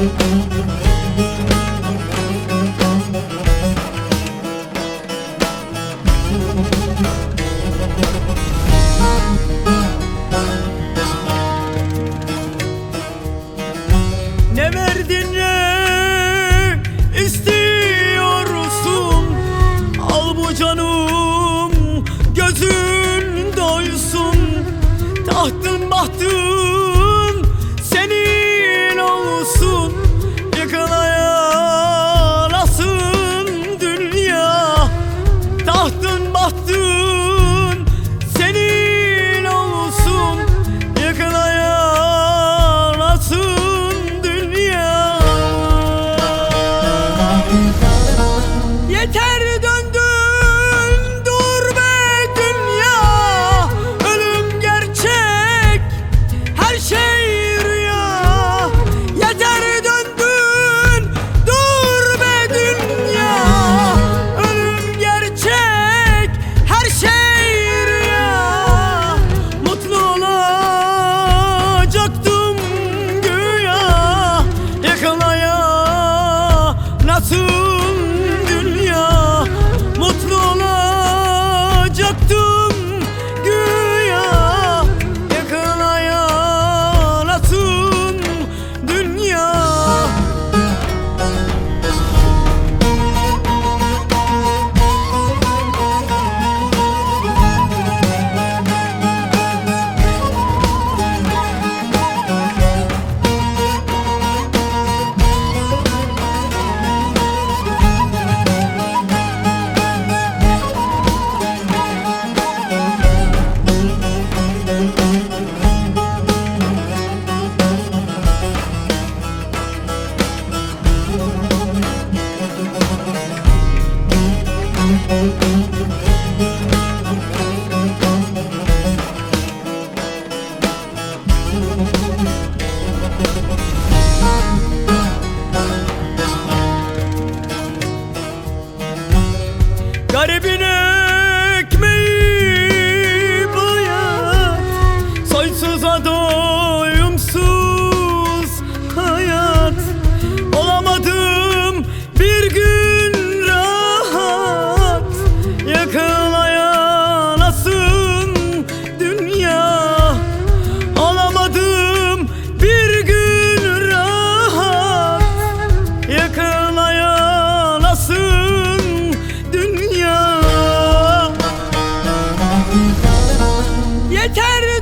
Ne verdin ne istiyorsun? Al bu canım gözün doysun. Tahtın bahtın senin olsun. Yıkılayasın dünya. Tahtın bahtın senin olsun. Yıkılayasın. Yeter döndün dur be dünya. Ölüm gerçek, her şey rüya. Yeter döndün dur be dünya. Ölüm gerçek, her şey rüya. Mutlu olacaktım güya. Yıkılaya nasıl mutlu olacaktım güya. Yakalayasın dünya. Garibin ekmeği bu hayat, soysuza doyumsuz hayat. Olamadım bir gün rahat. Yakalayasın dünya. Olamadım bir gün rahat. Yakalayasın dünya. Yeter